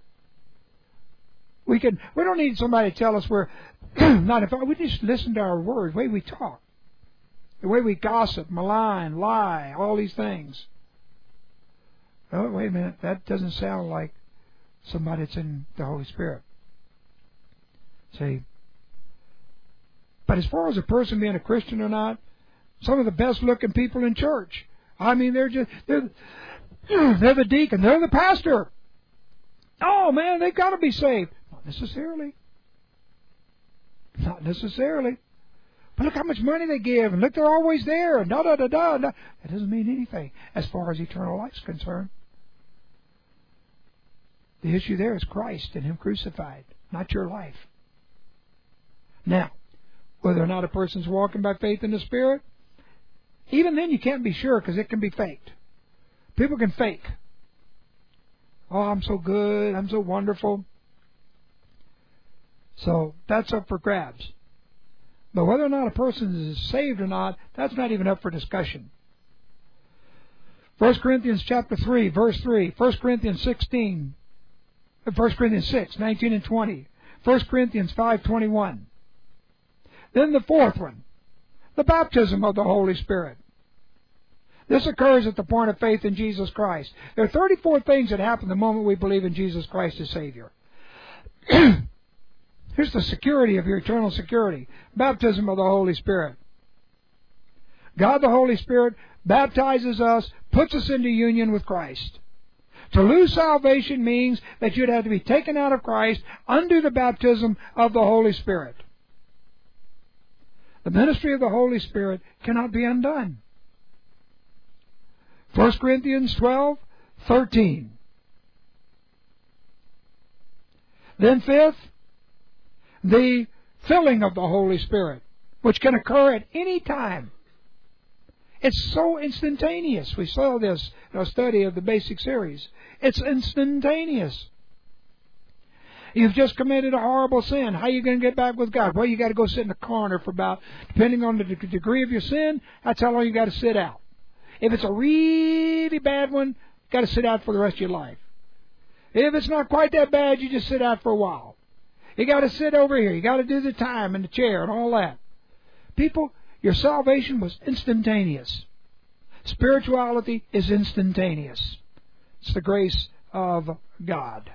We don't need somebody to tell us we're not. We just listen to our words, the way we talk, the way we gossip, malign, lie, all these things. Oh, wait a minute, that doesn't sound like somebody that's in the Holy Spirit. See? But as far as a person being a Christian or not, some of the best looking people in church, I mean, they're the deacon, they're the pastor. Oh man, they've got to be saved. Not necessarily. Not necessarily. But look how much money they give, and look, they're always there, and da-da-da-da. That doesn't mean anything as far as eternal life's concerned. The issue there is Christ and Him crucified, not your life. Now, whether or not a person's walking by faith in the Spirit, even then you can't be sure because it can be faked. People can fake. Oh, I'm so good, I'm so wonderful. So that's up for grabs. But whether or not a person is saved or not, that's not even up for discussion. 1 Corinthians chapter 3, verse 3, 1 Corinthians 16, 1 Corinthians 6, 19 and 20, 1 Corinthians 5:21. Then the fourth one, the baptism of the Holy Spirit. This occurs at the point of faith in Jesus Christ. There are 34 things that happen the moment we believe in Jesus Christ as Savior. Here's the security of your eternal security. Baptism of the Holy Spirit. God the Holy Spirit baptizes us, puts us into union with Christ. To lose salvation means that you'd have to be taken out of Christ under the baptism of the Holy Spirit. The ministry of the Holy Spirit cannot be undone. 1 Corinthians 12:13. Then fifth, the filling of the Holy Spirit, which can occur at any time. It's so instantaneous. We saw this in our study of the basic series. It's instantaneous. You've just committed a horrible sin. How are you going to get back with God? Well, you got to go sit in the corner for about, depending on the degree of your sin, that's how long you got to sit out. If it's a really bad one, you got to sit out for the rest of your life. If it's not quite that bad, you just sit out for a while. You got to sit over here. You got to do the time in the chair and all that. People, your salvation was instantaneous. Spirituality is instantaneous. It's the grace of God.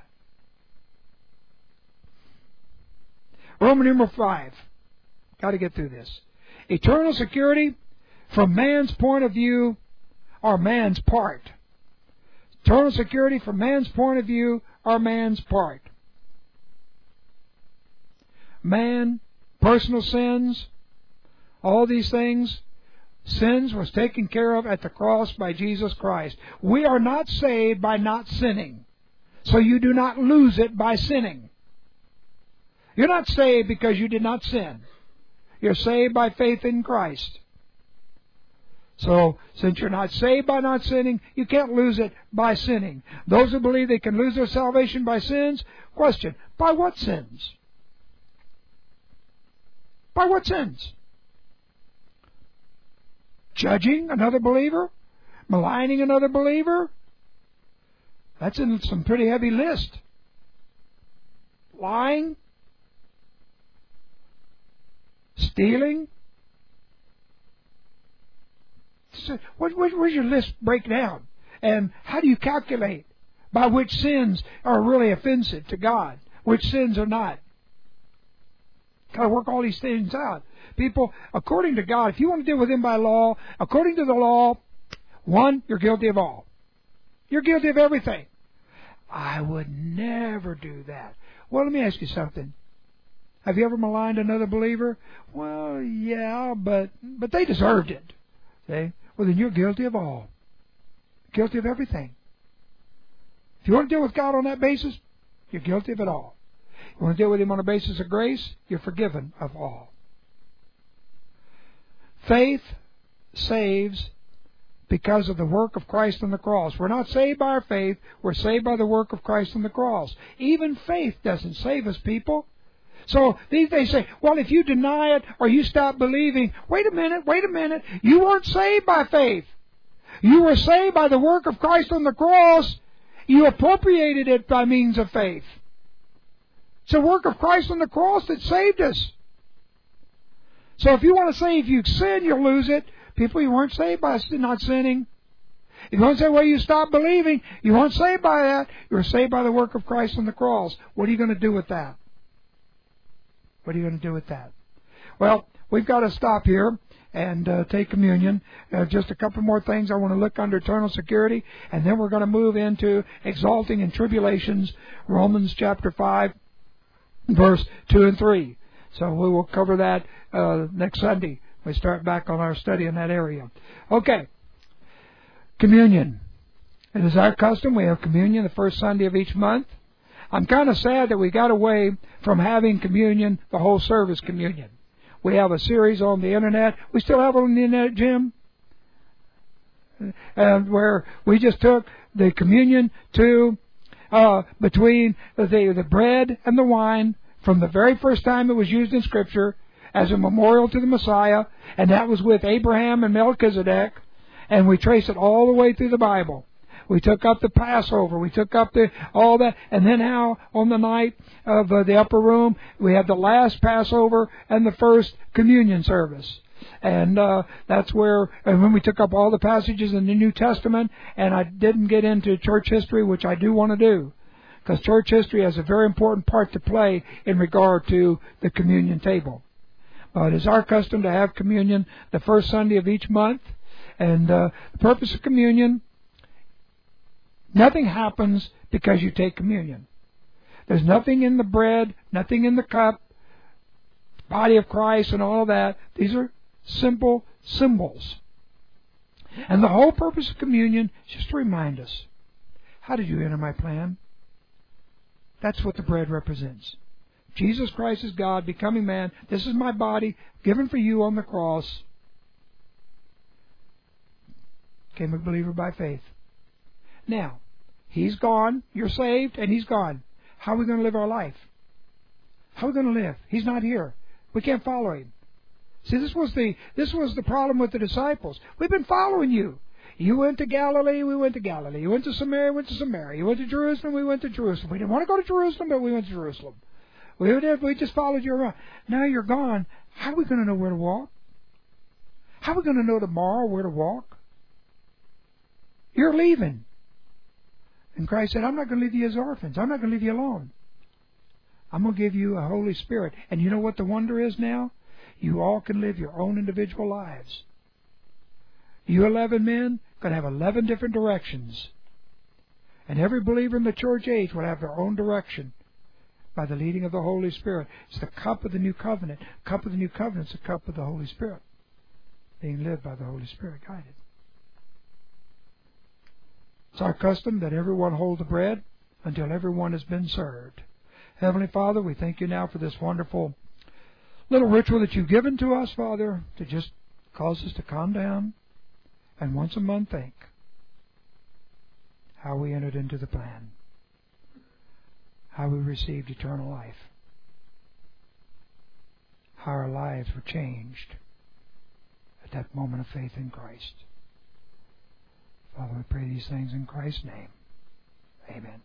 Roman numeral 5. Got to get through this. Eternal security from man's point of view or man's part. Eternal security from man's point of view or man's part. Man, personal sins, all these things, sins was taken care of at the cross by Jesus Christ. We are not saved by not sinning. So you do not lose it by sinning. You're not saved because you did not sin. You're saved by faith in Christ. So, since you're not saved by not sinning, you can't lose it by sinning. Those who believe they can lose their salvation by sins, question, by what sins? By what sins? Judging another believer? Maligning another believer? That's in some pretty heavy list. Lying? Stealing? Where's your list break down? And how do you calculate by which sins are really offensive to God, which sins are not? Got to work all these things out. People, according to God, if you want to deal with Him by law, according to the law, one, you're guilty of all. You're guilty of everything. I would never do that. Well, let me ask you something. Have you ever maligned another believer? Well, yeah, but they deserved it. See? Well, then you're guilty of all. Guilty of everything. If you want to deal with God on that basis, you're guilty of it all. You want to deal with Him on a basis of grace, you're forgiven of all. Faith saves because of the work of Christ on the cross. We're not saved by our faith, we're saved by the work of Christ on the cross. Even faith doesn't save us, people. So they say, well, if you deny it or you stop believing, wait a minute, you weren't saved by faith. You were saved by the work of Christ on the cross. You appropriated it by means of faith. It's the work of Christ on the cross that saved us. So if you want to say if you sin, you'll lose it. People, you weren't saved by not sinning. If you want to say, well, you stopped believing, you weren't saved by that. You were saved by the work of Christ on the cross. What are you going to do with that? What are you going to do with that? Well, we've got to stop here and take communion. Just a couple more things. I want to look under eternal security, and then we're going to move into exalting in tribulations, Romans chapter 5, verse 2 and 3. So we will cover that next Sunday. We start back on our study in that area. Okay. Communion. It is our custom. We have communion the first Sunday of each month. I'm kind of sad that we got away from having communion, the whole service communion. We have a series on the internet. We still have it on the internet, Jim? Where we just took the communion to between the bread and the wine from the very first time it was used in Scripture as a memorial to the Messiah, and that was with Abraham and Melchizedek, and we trace it all the way through the Bible. We took up the Passover, we took up all that, and then how on the night of the upper room, we had the last Passover and the first communion service. And that's where, and when we took up all the passages in the New Testament, and I didn't get into church history, which I do want to do, because church history has a very important part to play in regard to the communion table. But it's our custom to have communion the first Sunday of each month. And the purpose of communion, nothing happens because you take communion. There's nothing in the bread, nothing in the cup, body of Christ and all that. These are simple symbols. And the whole purpose of communion is just to remind us, how did you enter my plan? That's what the bread represents. Jesus Christ is God, becoming man. This is my body, given for you on the cross. Became a believer by faith. Now, He's gone, you're saved, and He's gone. How are we going to live our life? How are we going to live? He's not here. We can't follow Him. See, this was the problem with the disciples. We've been following you. You went to Galilee, we went to Galilee. You went to Samaria, we went to Samaria. You went to Jerusalem, we went to Jerusalem. We didn't want to go to Jerusalem, but we went to Jerusalem. We just followed you around. Now you're gone. How are we going to know where to walk? How are we going to know tomorrow where to walk? You're leaving. And Christ said, I'm not going to leave you as orphans. I'm not going to leave you alone. I'm going to give you a Holy Spirit. And you know what the wonder is now? You all can live your own individual lives. You 11 men going to have 11 different directions. And every believer in the church age will have their own direction by the leading of the Holy Spirit. It's the cup of the new covenant. The cup of the new covenant is the cup of the Holy Spirit, being led by the Holy Spirit, guided. It's our custom that everyone hold the bread until everyone has been served. Heavenly Father, we thank you now for this wonderful little ritual that you've given to us, Father, to just cause us to calm down and once a month think how we entered into the plan, how we received eternal life, how our lives were changed at that moment of faith in Christ. Father, we pray these things in Christ's name. Amen.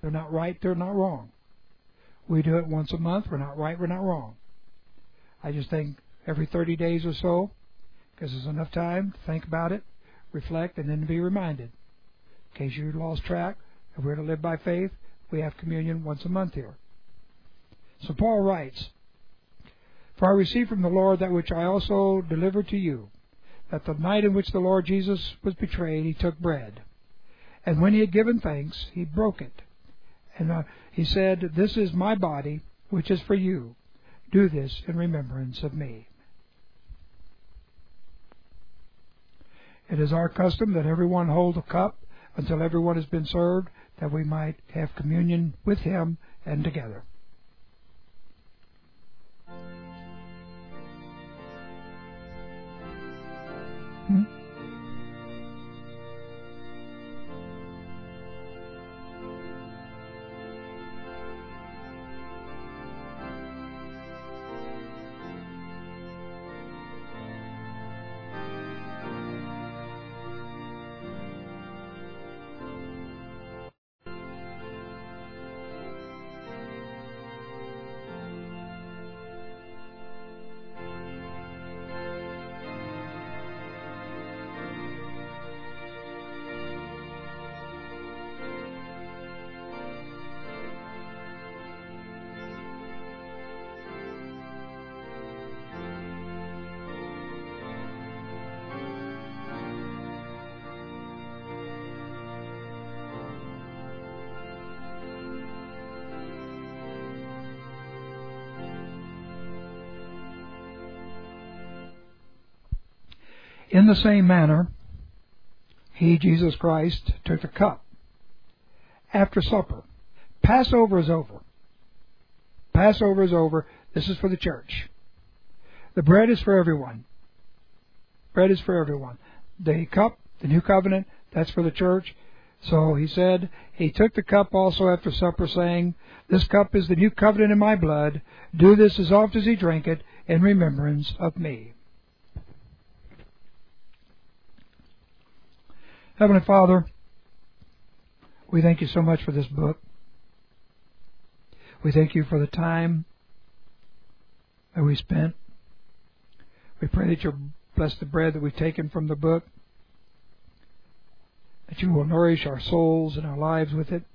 They're not right, they're not wrong. We do it once a month. We're not right, we're not wrong. I just think every 30 days or so, because there's enough time to think about it, reflect, and then to be reminded. In case you lost track, if we're to live by faith, we have communion once a month here. So Paul writes, "For I received from the Lord that which I also delivered to you, that the night in which the Lord Jesus was betrayed, he took bread. And when he had given thanks, he broke it. And he said, 'This is my body, which is for you. Do this in remembrance of me.'" It is our custom that everyone hold a cup until everyone has been served, that we might have communion with him and together. In the same manner, he, Jesus Christ, took the cup after supper. Passover is over. Passover is over. This is for the church. The bread is for everyone. Bread is for everyone. The cup, the new covenant, that's for the church. So he said, he took the cup also after supper, saying, "This cup is the new covenant in my blood. Do this as oft as ye drink it in remembrance of me." Heavenly Father, we thank you so much for this book. We thank you for the time that we spent. We pray that you'll bless the bread that we've taken from the book, that you will nourish our souls and our lives with it.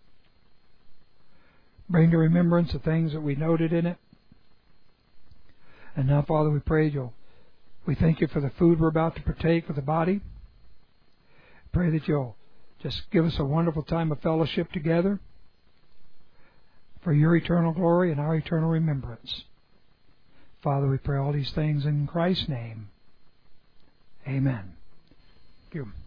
Bring to remembrance the things that we noted in it. And now, Father, we pray we thank you for the food we're about to partake with the body. Pray that you'll just give us a wonderful time of fellowship together for your eternal glory and our eternal remembrance. Father, we pray all these things in Christ's name. Amen. Thank you.